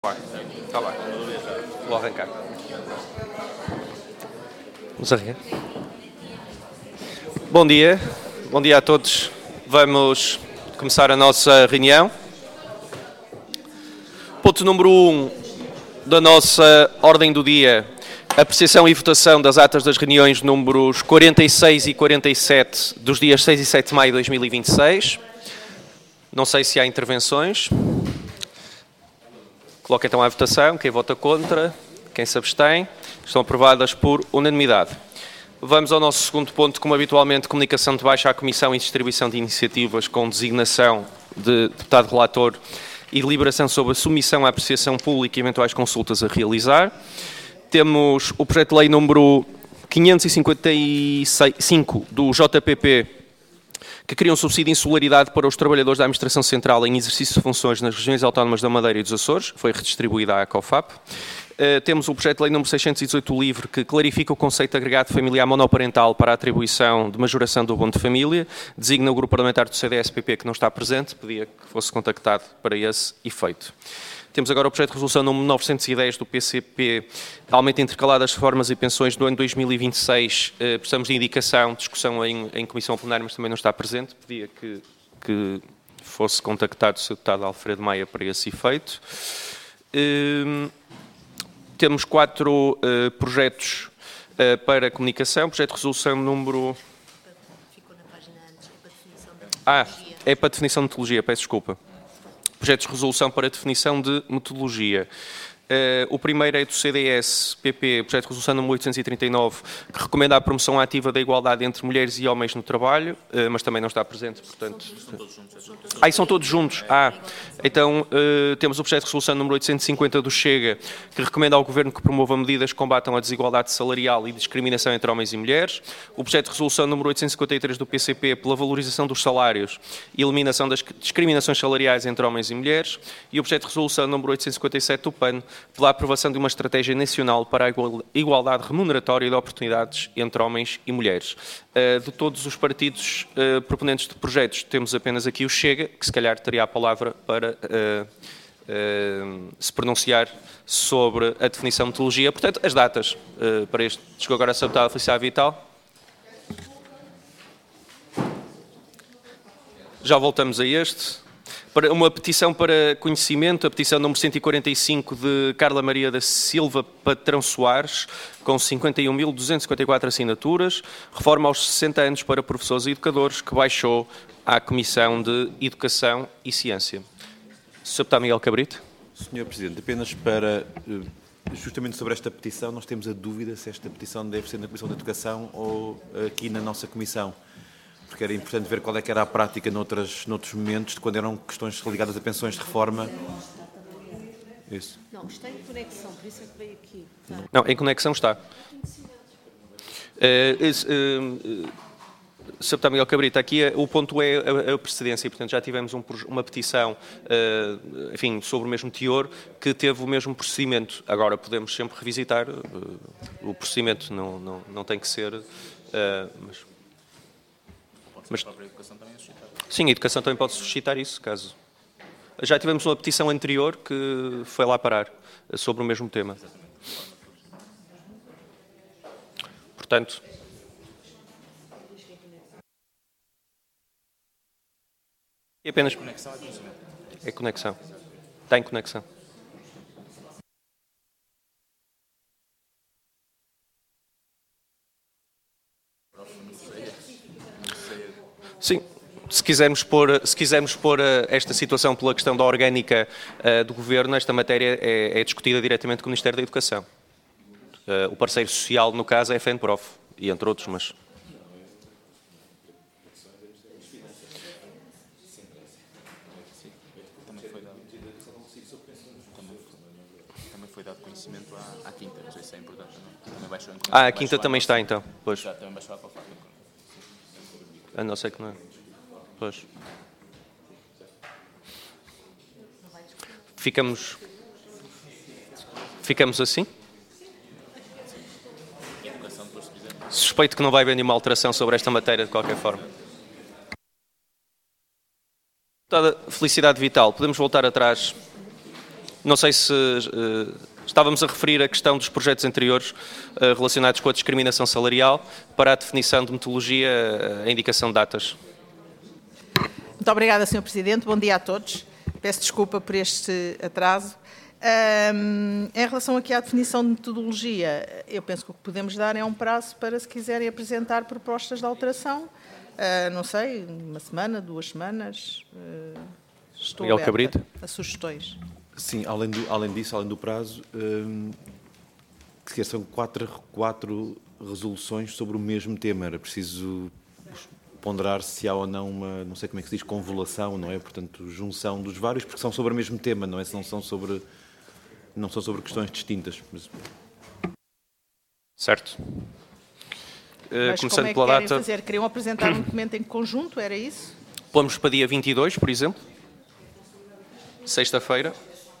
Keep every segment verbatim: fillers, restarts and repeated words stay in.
Vai, está bem. Vou arrancar. Vamos arrancar. Bom dia, bom dia a todos. Vamos começar a nossa reunião. Ponto número um da nossa ordem do dia: apreciação e votação das atas das reuniões números quarenta e seis e quarenta e sete dos dias seis e sete de maio de dois mil e vinte e seis. Não sei se há intervenções. Coloco então à votação. Quem vota contra, quem se abstém, estão aprovadas por unanimidade. Vamos ao nosso segundo ponto, como habitualmente, comunicação de baixa à Comissão e distribuição de iniciativas com designação de deputado relator e deliberação sobre a submissão à apreciação pública e eventuais consultas a realizar. Temos o projeto de lei número quinhentos e cinquenta e cinco do J P P, que cria um subsídio de insularidade para os trabalhadores da Administração Central em exercício de funções nas regiões autónomas da Madeira e dos Açores, foi redistribuída à COFAP. Uh, temos o projeto de lei número seiscentos e dezoito livre, que clarifica o conceito de agregado familiar monoparental para a atribuição de majoração do abono de família, designa o grupo parlamentar do C D S P P que não está presente, pedia que fosse contactado para esse efeito. Temos agora o projeto de resolução número novecentos e dez do P C P, aumento intercalado das reformas e pensões do ano dois mil e vinte e seis. Uh, precisamos de indicação, discussão em, em comissão plenária, mas também não está presente. Pedia que, que fosse contactado o senhor deputado Alfredo Maia para esse efeito. Uh, temos quatro uh, projetos uh, para comunicação. Projeto de resolução número... Ficou na página antes, é para definição de Ah, metodologia. é para definição de metodologia, peço desculpa. Projetos de resolução para definição de metodologia. Uh, o primeiro é do C D S P P, projeto de resolução número oitocentos e trinta e nove, que recomenda a promoção ativa da igualdade entre mulheres e homens no trabalho, uh, mas também não está presente, portanto... São todos juntos. Ah, e são todos juntos. Ah, então uh, temos o projeto de resolução número oitocentos e cinquenta do Chega, que recomenda ao Governo que promova medidas que combatam a desigualdade salarial e discriminação entre homens e mulheres. O projeto de resolução número oitocentos e cinquenta e três do P C P, pela valorização dos salários e eliminação das discriminações salariais entre homens e mulheres. E o projeto de resolução número oitocentos e cinquenta e sete do P A N, pela aprovação de uma estratégia nacional para a igualdade remuneratória de oportunidades entre homens e mulheres. De todos os partidos proponentes de projetos, temos apenas aqui o Chega, que se calhar teria a palavra para se pronunciar sobre a definição de metodologia. Portanto, as datas para este. Chegou agora a ser deputada Felicidade Vital. Já voltamos a este. Para uma petição para conhecimento, a petição número cento e quarenta e cinco de Carla Maria da Silva Patrão Soares, com cinquenta e um mil duzentas e cinquenta e quatro assinaturas, reforma aos sessenta anos para professores e educadores, que baixou à Comissão de Educação e Ciência. senhor Deputado Miguel Cabrito. senhor Presidente, apenas para, justamente sobre esta petição, nós temos a dúvida se esta petição deve ser na Comissão de Educação ou aqui na nossa Comissão. Porque era importante ver qual é que era a prática noutras, noutros momentos, de quando eram questões ligadas a pensões de reforma. Isso. Não, está em conexão, por isso é que veio aqui. Tá. Não, em conexão está. Uh, esse, uh, uh, senhor Deputado Miguel Cabrita, aqui uh, o ponto é a, a precedência, e, portanto, já tivemos um, uma petição, uh, enfim, sobre o mesmo teor, que teve o mesmo procedimento. Agora podemos sempre revisitar uh, o procedimento, não, não, não tem que ser... Uh, mas... Mas, sim, a educação também pode suscitar isso, caso... Já tivemos uma petição anterior que foi lá parar, sobre o mesmo tema. Portanto... E apenas... É conexão. Está em conexão. Sim, se quisermos pôr, se quisermos pôr esta situação pela questão da orgânica uh, do Governo, esta matéria é, é discutida diretamente com o Ministério da Educação. Uh, o parceiro social, no caso, é a FENPROF, e entre outros, mas... Também foi dado conhecimento à, à quinta, não sei se é importante também. Também baixou, ah, a quinta também está, então. Pois. Já também baixou a COFAP. A não ser que não é. Pois. Ficamos... Ficamos assim? Suspeito que não vai haver nenhuma alteração sobre esta matéria, de qualquer forma. Deputada Felicidade Vital, podemos voltar atrás Não sei se uh, estávamos a referir a questão dos projetos anteriores uh, relacionados com a discriminação salarial para a definição de metodologia, uh, a indicação de datas. Muito obrigada, senhor Presidente. Bom dia a todos. Peço desculpa por este atraso. Um, em relação aqui à definição de metodologia, eu penso que o que podemos dar é um prazo para, se quiserem apresentar propostas de alteração. Uh, não sei, uma semana, duas semanas. Uh, estou Miguel aberta Cabrita. a sugestões. Sim, além, do, além disso, além do prazo, hum, que são quatro, quatro resoluções sobre o mesmo tema. Era preciso ponderar se há ou não uma, não sei como é que se diz, convolução, não é? Portanto, junção dos vários, porque são sobre o mesmo tema, não é? Se não são sobre, não são sobre questões distintas. Mas... Certo. Uh, Mas começando como é que pela querem data, fazer? Queriam apresentar um documento em conjunto, era isso? pomos para dia vinte e dois, por exemplo, sexta-feira.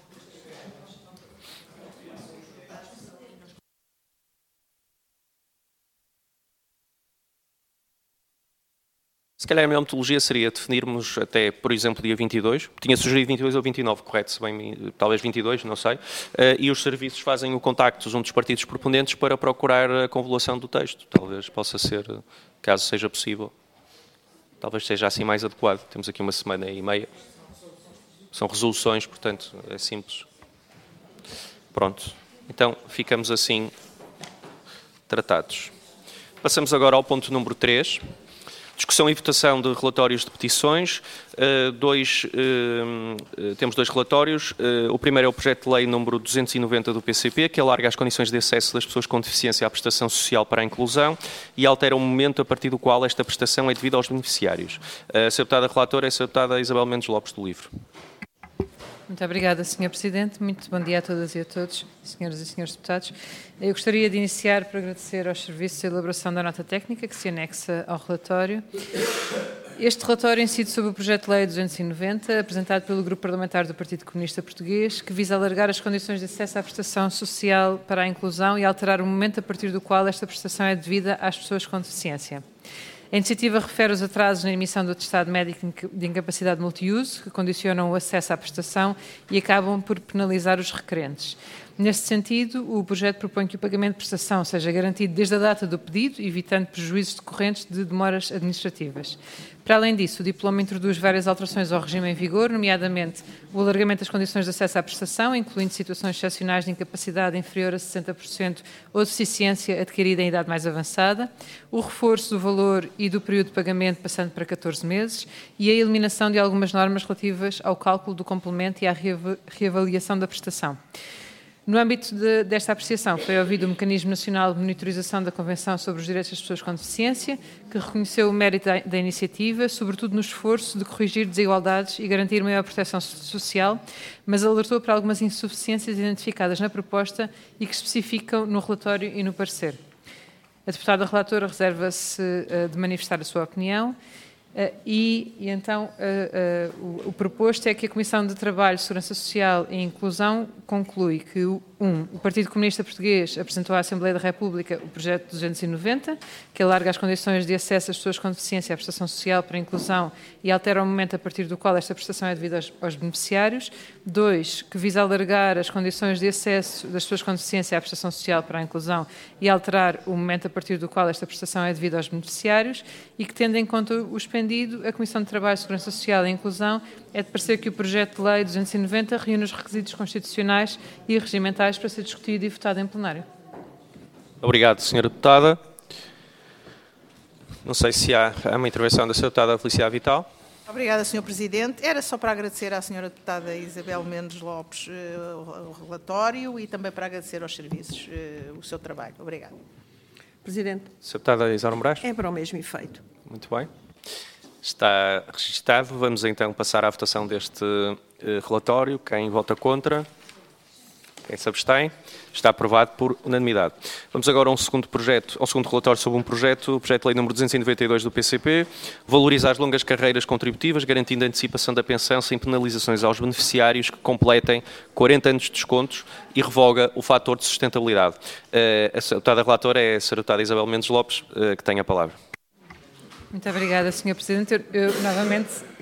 Se calhar a melhor metodologia seria definirmos até, por exemplo, dia vinte e dois. Tinha sugerido vinte e dois ou vinte e nove, correto? Se bem, talvez vinte e dois, não sei. E os serviços fazem o contacto junto dos partidos proponentes para procurar a convolução do texto. Talvez possa ser, caso seja possível. Talvez seja assim mais adequado. Temos aqui uma semana e meia. São resoluções, portanto, é simples. Pronto. Então, ficamos assim tratados. Passamos agora ao ponto número três. Discussão e votação de relatórios de petições. Uh, dois, uh, temos dois relatórios. Uh, o primeiro é o projeto de lei número duzentos e noventa do P C P, que alarga as condições de acesso das pessoas com deficiência à prestação social para a inclusão e altera o momento a partir do qual esta prestação é devida aos beneficiários. Uh, a senhora deputada relatora é a senhora deputada Isabel Mendes Lopes do Livro. Muito obrigada, senhor Presidente. Muito bom dia a todas e a todos, senhoras e senhores deputados. Eu gostaria de iniciar por agradecer aos serviços a elaboração da nota técnica que se anexa ao relatório. Este relatório incide sobre o projeto de lei duzentos e noventa, apresentado pelo Grupo Parlamentar do Partido Comunista Português, que visa alargar as condições de acesso à prestação social para a inclusão e alterar o momento a partir do qual esta prestação é devida às pessoas com deficiência. A iniciativa refere os atrasos na emissão do atestado médico de incapacidade multiuso, que condicionam o acesso à prestação e acabam por penalizar os requerentes. Neste sentido, o projeto propõe que o pagamento de prestação seja garantido desde a data do pedido, evitando prejuízos decorrentes de demoras administrativas. Para além disso, o diploma introduz várias alterações ao regime em vigor, nomeadamente o alargamento das condições de acesso à prestação, incluindo situações excepcionais de incapacidade inferior a sessenta por cento ou deficiência adquirida em idade mais avançada, o reforço do valor e do período de pagamento passando para catorze meses e a eliminação de algumas normas relativas ao cálculo do complemento e à reavaliação da prestação. No âmbito de, desta apreciação, foi ouvido o Mecanismo Nacional de Monitorização da Convenção sobre os Direitos das Pessoas com Deficiência, que reconheceu o mérito da, da iniciativa, sobretudo no esforço de corrigir desigualdades e garantir maior proteção social, mas alertou para algumas insuficiências identificadas na proposta e que especificam no relatório e no parecer. A deputada relatora reserva-se uh, de manifestar a sua opinião. Uh, e, e então uh, uh, o, o proposto é que a Comissão de Trabalho, Segurança Social e Inclusão conclui que o, um, o Partido Comunista Português apresentou à Assembleia da República o projeto duzentos e noventa, que alarga as condições de acesso das pessoas com deficiência à prestação social para a inclusão e altera o momento a partir do qual esta prestação é devida aos, aos beneficiários. Dois, que visa alargar as condições de acesso das pessoas com deficiência à prestação social para a inclusão e alterar o momento a partir do qual esta prestação é devida aos beneficiários e que, tendo em conta os a Comissão de Trabalho, Segurança Social e Inclusão é de parecer que o projeto de lei duzentos e noventa reúne os requisitos constitucionais e regimentais para ser discutido e votado em plenário. Obrigado, senhora Deputada. Não sei se há, há uma intervenção da senhora Deputada Feliciana Vital. Obrigada, senhor Presidente. Era só para agradecer à senhora Deputada Isabel Mendes Lopes uh, o relatório e também para agradecer aos serviços uh, o seu trabalho. Obrigada. Presidente. senhora Deputada Isaura Moraes. É para o mesmo efeito. Muito bem. Está registado. Vamos então passar à votação deste uh, relatório. Quem vota contra? Quem se abstém? Está aprovado por unanimidade. Vamos agora a um segundo projeto, ao segundo relatório sobre um projeto, o projeto de lei número duzentos e noventa e dois do P C P, valoriza as longas carreiras contributivas, garantindo a antecipação da pensão sem penalizações aos beneficiários que completem quarenta anos de descontos e revoga o fator de sustentabilidade. Uh, a deputada relatora é a senhora deputada Isabel Mendes Lopes, uh, que tem a palavra. Muito obrigada, senhor Presidente. Eu, eu novamente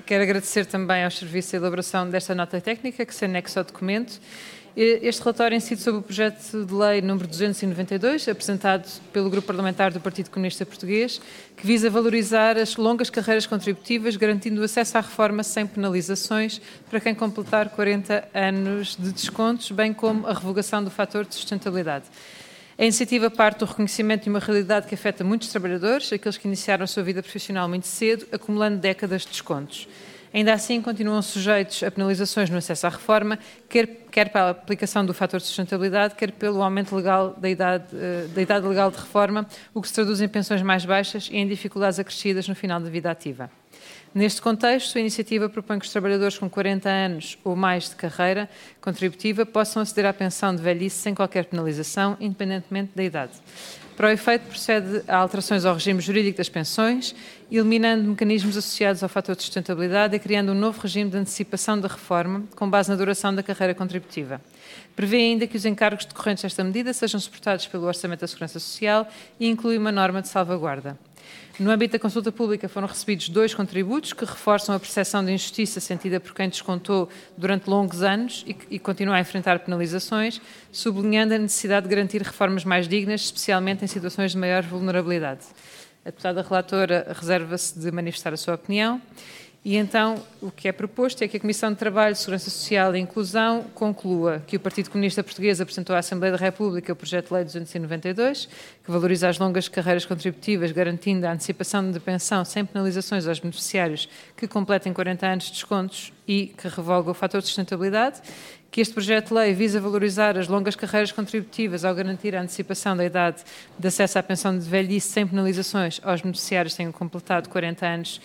Quero agradecer também ao Serviço de elaboração desta nota técnica, que se anexa ao documento. Este relatório incide sobre o projeto de lei número duzentos e noventa e dois, apresentado pelo Grupo Parlamentar do Partido Comunista Português, que visa valorizar as longas carreiras contributivas, garantindo o acesso à reforma sem penalizações para quem completar quarenta anos de descontos, bem como a revogação do fator de sustentabilidade. A iniciativa parte do reconhecimento de uma realidade que afeta muitos trabalhadores, aqueles que iniciaram a sua vida profissional muito cedo, acumulando décadas de descontos. Ainda assim, continuam sujeitos a penalizações no acesso à reforma, quer, quer pela aplicação do fator de sustentabilidade, quer pelo aumento legal da idade, da idade legal de reforma, o que se traduz em pensões mais baixas e em dificuldades acrescidas no final da vida ativa. Neste contexto, a iniciativa propõe que os trabalhadores com quarenta anos ou mais de carreira contributiva possam aceder à pensão de velhice sem qualquer penalização, independentemente da idade. Para o efeito, procede a alterações ao regime jurídico das pensões, eliminando mecanismos associados ao fator de sustentabilidade e criando um novo regime de antecipação da reforma, com base na duração da carreira contributiva. Prevê ainda que os encargos decorrentes desta medida sejam suportados pelo Orçamento da Segurança Social e inclui uma norma de salvaguarda. No âmbito da consulta pública foram recebidos dois contributos que reforçam a percepção de injustiça sentida por quem descontou durante longos anos e, e continua a enfrentar penalizações, sublinhando a necessidade de garantir reformas mais dignas, especialmente em situações de maior vulnerabilidade. A deputada relatora reserva-se de manifestar a sua opinião. E então, o que é proposto é que a Comissão de Trabalho, Segurança Social e Inclusão conclua que o Partido Comunista Português apresentou à Assembleia da República o projeto de lei duzentos e noventa e dois, que valoriza as longas carreiras contributivas, garantindo a antecipação de pensão sem penalizações aos beneficiários que completem quarenta anos de descontos e que revoga o fator de sustentabilidade, que este projeto de lei visa valorizar as longas carreiras contributivas ao garantir a antecipação da idade de acesso à pensão de velhice sem penalizações aos beneficiários que tenham completado quarenta anos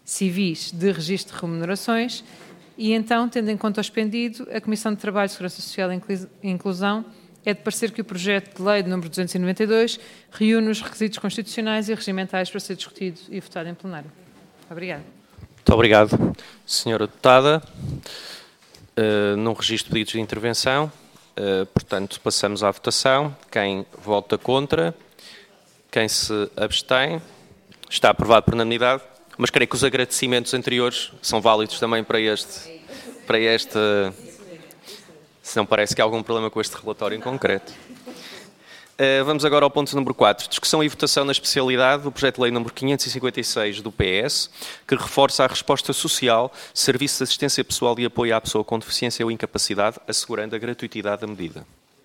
civis de registro de remunerações e então, tendo em conta o expendido, a Comissão de Trabalho, Segurança Social e Inclusão é de parecer que o projeto de lei de número duzentos e noventa e dois reúne os requisitos constitucionais e regimentais para ser discutido e votado em plenário. Obrigada. Muito obrigado, senhora Deputada. Uh, não registro pedidos de intervenção, uh, portanto, passamos à votação. Quem vota contra? Quem se abstém? Está aprovado por unanimidade. Mas creio que os agradecimentos anteriores são válidos também para este, para este, se não parece que há algum problema com este relatório em concreto. Uh, vamos agora ao ponto número quatro. Discussão e votação na especialidade do projeto de lei número quinhentos e cinquenta e seis do P S, que reforça a resposta social, serviço de assistência pessoal e apoio à pessoa com deficiência ou incapacidade, assegurando a gratuitidade da medida.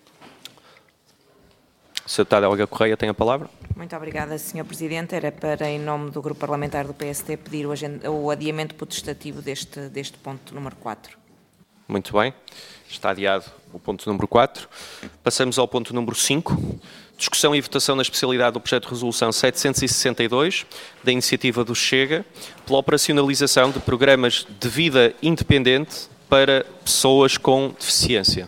senhora Deputada Helga Correia tem a palavra. Muito obrigada, senhor Presidente. Era para, em nome do Grupo Parlamentar do P S D, pedir o, agenda, o adiamento potestativo deste, deste ponto número quatro. Muito bem. Está adiado o ponto número quatro. Passamos ao ponto número cinco. Discussão e votação na especialidade do projeto de resolução setecentos e sessenta e dois, da iniciativa do Chega, pela operacionalização de programas de vida independente para pessoas com deficiência.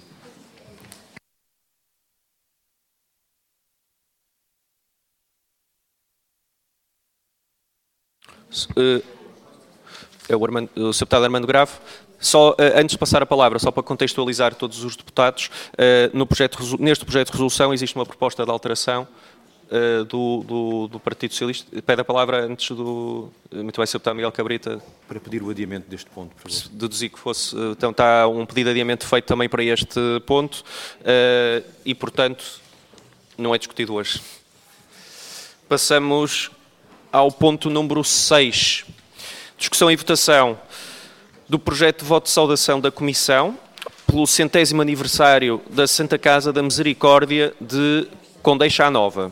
É o, Armando, o senhor Deputado Armando Grave. Só, antes de passar a palavra, só para contextualizar todos os deputados, no projeto, neste projeto de resolução existe uma proposta de alteração do, do, do Partido Socialista. Pede a palavra antes do... Muito bem, senhor Deputado Miguel Cabrita. Para pedir o adiamento deste ponto, por favor. Deduzi que fosse... Então está um pedido de adiamento feito também para este ponto e, portanto, não é discutido hoje. Passamos ao ponto número seis. Discussão e votação do projeto de voto de saudação da Comissão pelo centésimo aniversário da Santa Casa da Misericórdia de Condeixa Nova.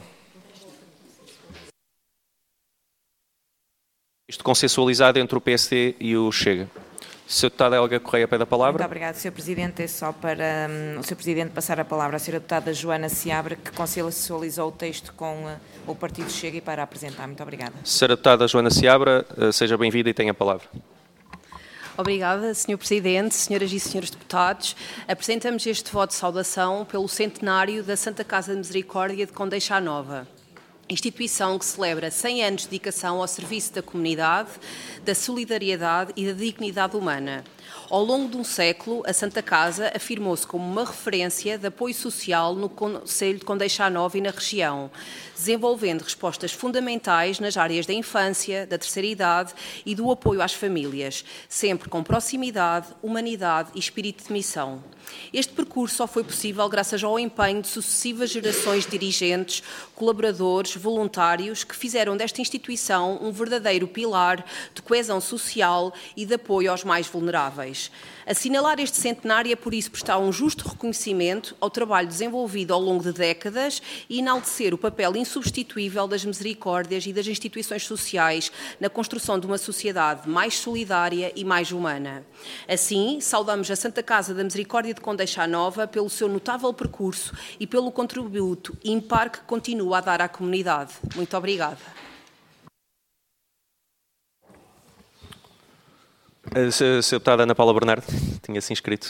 Isto consensualizado entre o P S D e o Chega. senhora Deputada Helga Correia pede a palavra. Muito obrigada, senhor Presidente. É só para um, o senhor Presidente passar a palavra à senhora Deputada Joana Seabra, que consensualizou o texto com uh, o Partido Chega e para apresentar. Muito obrigada. senhora Deputada Joana Seabra, uh, seja bem-vinda e tenha a palavra. Obrigada, senhor Presidente, senhoras e senhores deputados. Apresentamos este voto de saudação pelo centenário da Santa Casa de Misericórdia de Condeixa Nova. instituição que celebra cem anos de dedicação ao serviço da comunidade, da solidariedade e da dignidade humana. Ao longo de um século, a Santa Casa afirmou-se como uma referência de apoio social no concelho de Condeixa Nova e na região, desenvolvendo respostas fundamentais nas áreas da infância, da terceira idade e do apoio às famílias, sempre com proximidade, humanidade e espírito de missão. Este percurso só foi possível graças ao empenho de sucessivas gerações de dirigentes, colaboradores, voluntários, que fizeram desta instituição um verdadeiro pilar de coesão social e de apoio aos mais vulneráveis. Assinalar este centenário é, por isso, prestar um justo reconhecimento ao trabalho desenvolvido ao longo de décadas e enaltecer o papel insubstituível das misericórdias e das instituições sociais na construção de uma sociedade mais solidária e mais humana. Assim, saudamos a Santa Casa da Misericórdia de Condeixa Nova pelo seu notável percurso e pelo contributo ímpar que continua a dar à comunidade. Muito obrigada. A senhora Deputada Ana Paula Bernardo tinha-se inscrito.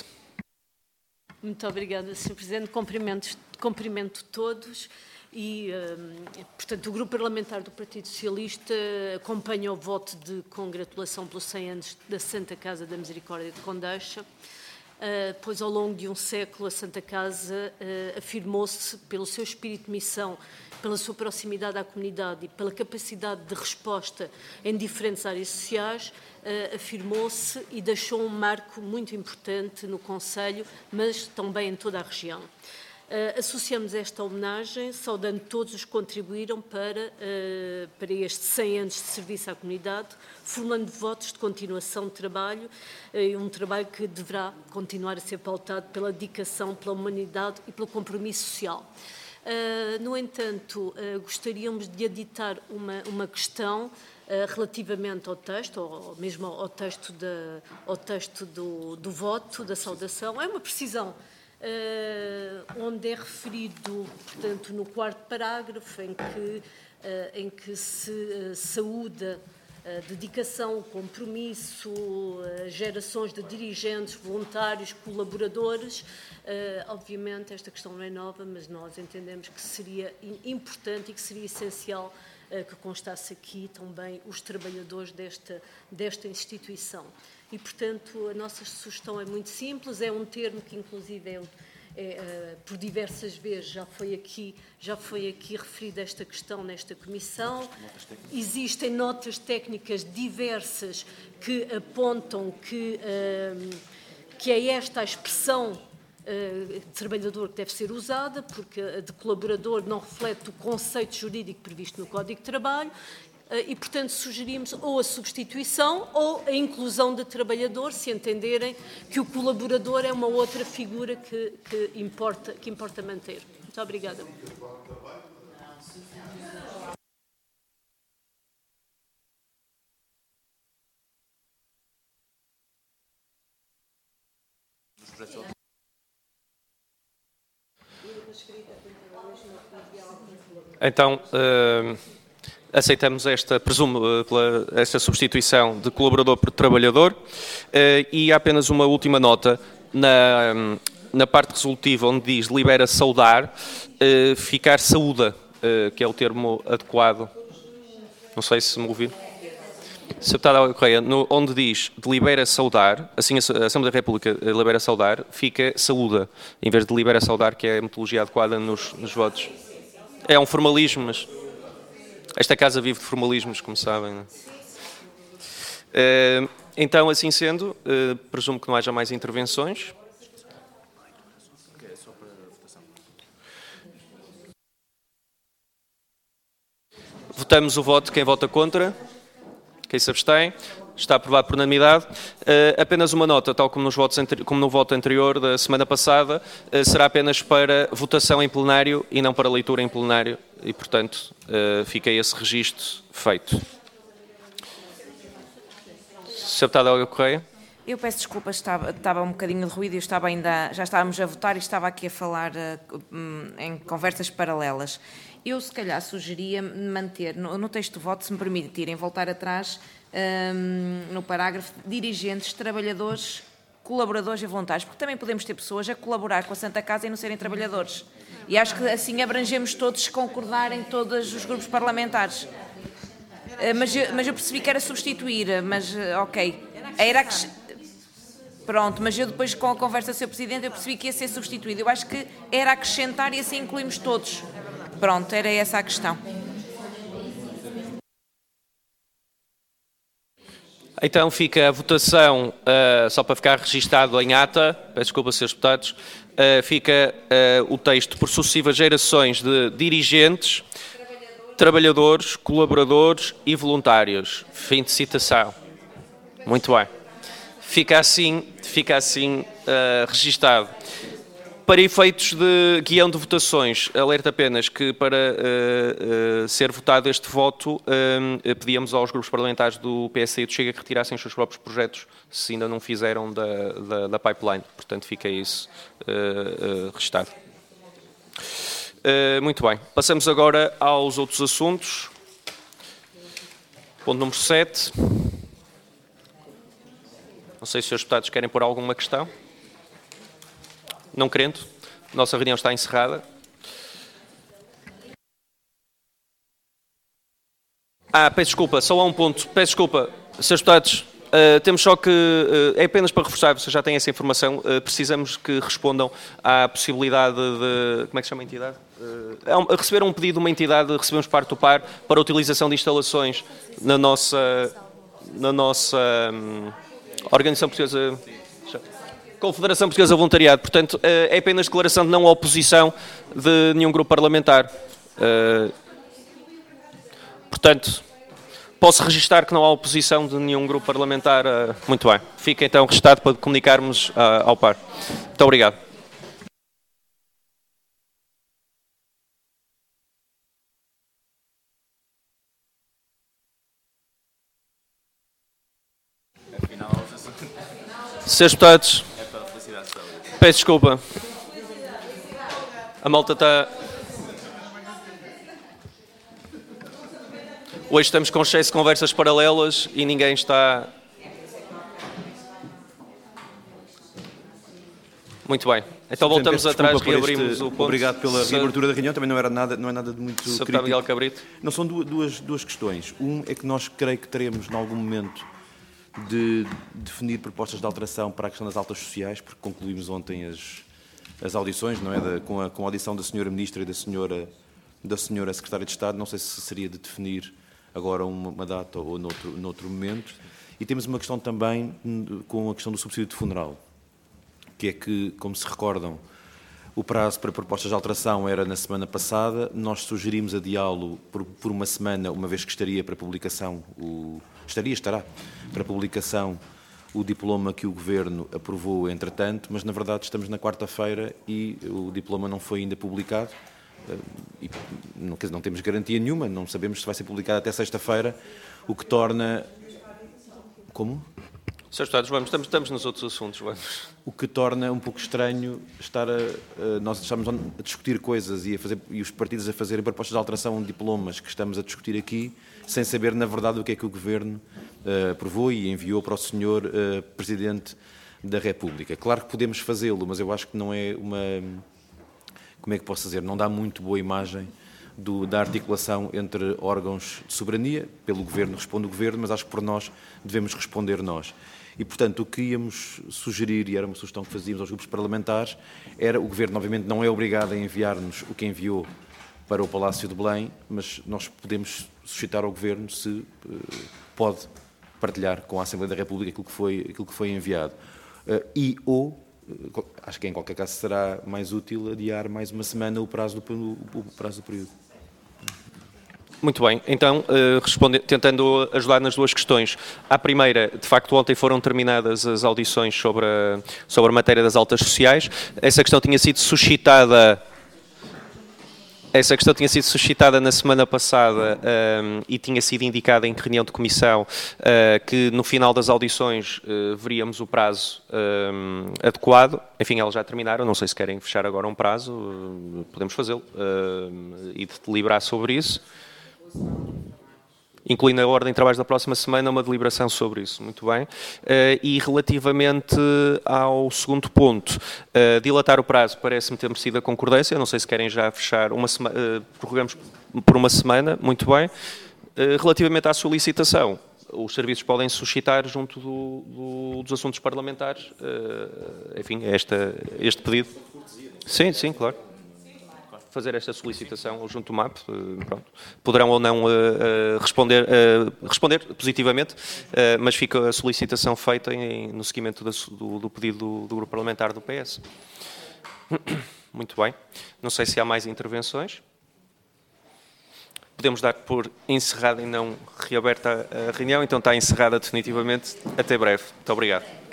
Muito obrigada, senhor Presidente. Cumprimentos, cumprimento todos e, portanto, o Grupo Parlamentar do Partido Socialista acompanha o voto de congratulação pelos cem anos da Santa Casa da Misericórdia de Condeixa. Uh, pois ao longo de um século a Santa Casa uh, afirmou-se pelo seu espírito de missão, pela sua proximidade à comunidade e pela capacidade de resposta em diferentes áreas sociais, uh, afirmou-se e deixou um marco muito importante no concelho, mas também em toda a região. Uh, associamos esta homenagem, saudando todos os que contribuíram para, uh, para estes cem anos de serviço à comunidade, formulando votos de continuação de trabalho, uh, um trabalho que deverá continuar a ser pautado pela dedicação, pela humanidade e pelo compromisso social. Uh, no entanto, uh, gostaríamos de aditar uma, uma questão uh, relativamente ao texto, ou mesmo ao texto, de, ao texto do, do voto, da saudação. É uma precisão. Uh, onde é referido, portanto, no quarto parágrafo, em que, uh, em que se uh, saúda a dedicação, o compromisso, uh, gerações de dirigentes, voluntários, colaboradores. Uh, obviamente, esta questão não é nova, mas nós entendemos que seria importante e que seria essencial uh, que constasse aqui também os trabalhadores desta, desta instituição. E, portanto, a nossa sugestão é muito simples, é um termo que, inclusive, é, é, por diversas vezes já foi aqui, já foi aqui referida esta questão nesta comissão. Existem notas técnicas diversas que apontam que, uh, que é esta a expressão uh, de trabalhador que deve ser usada, porque a de colaborador não reflete o conceito jurídico previsto no Código de Trabalho. E, portanto, sugerimos ou a substituição ou a inclusão de trabalhador, se entenderem que o colaborador é uma outra figura que, que, importa, que importa manter. Muito obrigada. Então, uh... aceitamos esta, presumo, pela, esta substituição de colaborador por trabalhador uh, e há apenas uma última nota na, na parte resolutiva onde diz libera saudar, uh, ficar saúda, uh, que é o termo adequado. Não sei se me ouviram. senhora Deputada Correia, no, onde diz delibera saudar, assim a Assembleia da República libera saudar, fica saúda, em vez de libera saudar, que é a metodologia adequada nos, nos votos. É um formalismo, mas... esta casa vive de formalismos, como sabem. Não é? Então, assim sendo, presumo que não haja mais intervenções. Votamos o voto. Quem vota contra? Quem se abstém? Está aprovado por unanimidade. Uh, apenas uma nota, tal como, nos votos como no voto anterior da semana passada, uh, será apenas para votação em plenário e não para leitura em plenário e, portanto, uh, fica esse registro feito. senhora Deputada Olga Correia. Eu peço desculpa, estava, estava um bocadinho de ruído e estava ainda, já estávamos a votar e estava aqui a falar uh, um, em conversas paralelas. Eu, se calhar, sugeria manter, no, no texto do voto, se me permitirem voltar atrás, um, no parágrafo, dirigentes, trabalhadores, colaboradores e voluntários, porque também podemos ter pessoas a colaborar com a Santa Casa e não serem trabalhadores. E acho que assim abrangemos todos, se concordarem todos os grupos parlamentares. Mas eu, mas eu percebi que era substituir, mas ok. Era que... Pronto, mas eu depois com a conversa do senhor Presidente eu percebi que ia ser substituído. Eu acho que era acrescentar e assim incluímos todos. Pronto, era essa a questão. Então fica a votação, uh, só para ficar registado em ata, peço desculpa, senhores deputados, uh, fica uh, o texto por sucessivas gerações de dirigentes, trabalhadores, colaboradores e voluntários. Fim de citação. Muito bem. Fica assim, fica assim uh, registado. Para efeitos de guião de votações, alerta apenas que para uh, uh, ser votado este voto, uh, pedíamos aos grupos parlamentares do P S D e do Chega que retirassem os seus próprios projetos, se ainda não fizeram da, da, da pipeline. Portanto, fica isso uh, uh, registado. Uh, muito bem. Passamos agora aos outros assuntos. Ponto número sete. Não sei se os senhores deputados querem pôr alguma questão. Não querendo, nossa reunião está encerrada. Ah, peço desculpa, só há um ponto. Peço desculpa, senhores deputados, uh, temos só que, uh, é apenas para reforçar, vocês já têm essa informação, uh, precisamos que respondam à possibilidade de, como é que se chama a entidade? Uh, a receber um pedido de uma entidade, recebemos parte do P A R, para a utilização de instalações na nossa, na nossa um, Organização Portuguesa... Confederação Portuguesa de Voluntariado. Portanto, é apenas declaração de não oposição de nenhum grupo parlamentar. Portanto, posso registar que não há oposição de nenhum grupo parlamentar. Muito bem. Fica então registado para comunicarmos ao P A R. Muito obrigado. Senhores deputados, peço desculpa. A malta está... Hoje estamos com excesso de conversas paralelas e ninguém está... Muito bem. Então voltamos atrás, reabrimos este... o ponto. Obrigado pela reabertura da reunião. Também não, era nada, não é nada de muito crítico. senhor Miguel Cabrito. Não, são duas, duas questões. Um é que nós creio que teremos, em algum momento, de definir propostas de alteração para a questão das altas sociais, porque concluímos ontem as, as audições, não é? Da, com, a, com a audição da senhora Ministra e da senhora, da senhora Secretária de Estado. Não sei se seria de definir agora uma, uma data ou noutro, noutro momento. E temos uma questão também com a questão do subsídio de funeral, que é que, como se recordam, o prazo para propostas de alteração era na semana passada. Nós sugerimos adiá-lo por, por uma semana, uma vez que estaria para publicação, o, estaria, estará, para publicação o diploma que o Governo aprovou entretanto, mas na verdade estamos na quarta-feira e o diploma não foi ainda publicado. E não, quer dizer, não temos garantia nenhuma, não sabemos se vai ser publicado até sexta-feira, o que torna... Como? senhores deputados, vamos, estamos, estamos nos outros assuntos. Vamos. O que torna um pouco estranho estar a, a nós estamos a discutir coisas e, a fazer, e os partidos a fazerem propostas de alteração de diplomas que estamos a discutir aqui, sem saber, na verdade, o que é que o Governo uh, aprovou e enviou para o senhor uh, Presidente da República. Claro que podemos fazê-lo, mas eu acho que não é uma... Como é que posso dizer? Não dá muito boa imagem do, da articulação entre órgãos de soberania. Pelo Governo responde o Governo, mas acho que por nós devemos responder nós. E, portanto, o que íamos sugerir, e era uma sugestão que fazíamos aos grupos parlamentares, era, o Governo, obviamente, não é obrigado a enviar-nos o que enviou para o Palácio de Belém, mas nós podemos suscitar ao Governo se uh, pode partilhar com a Assembleia da República aquilo que foi, aquilo que foi enviado. Uh, e ou, uh, acho que em qualquer caso será mais útil adiar mais uma semana o prazo do, o, o prazo do período. Muito bem, então, uh, responde, tentando ajudar nas duas questões. À primeira, de facto, ontem foram terminadas as audições sobre a, sobre a matéria das altas sociais. Essa questão tinha sido suscitada, essa questão tinha sido suscitada na semana passada um, e tinha sido indicada em reunião de comissão uh, que no final das audições uh, veríamos o prazo um, adequado. Enfim, elas já terminaram, não sei se querem fechar agora um prazo, uh, podemos fazê-lo uh, e deliberar sobre isso. incluindo a ordem de trabalhos da próxima semana, uma deliberação sobre isso. Muito bem. E relativamente ao segundo ponto, dilatar o prazo parece-me ter merecido a concordância. Não sei se querem já fechar uma semana, prorrogamos por uma semana. Muito bem. Relativamente à solicitação, os serviços podem suscitar junto do, do, dos assuntos parlamentares, uh, enfim, esta, este pedido. Sim, sim, claro. Fazer esta solicitação junto do M A P, uh, pronto. Poderão ou não uh, uh, responder, uh, responder positivamente, uh, mas fica a solicitação feita em, no seguimento do, do pedido do, do grupo parlamentar do P S. Muito bem. Não sei se há mais intervenções. Podemos dar por encerrada e não reaberta a reunião, então está encerrada definitivamente. Até breve. Muito obrigado.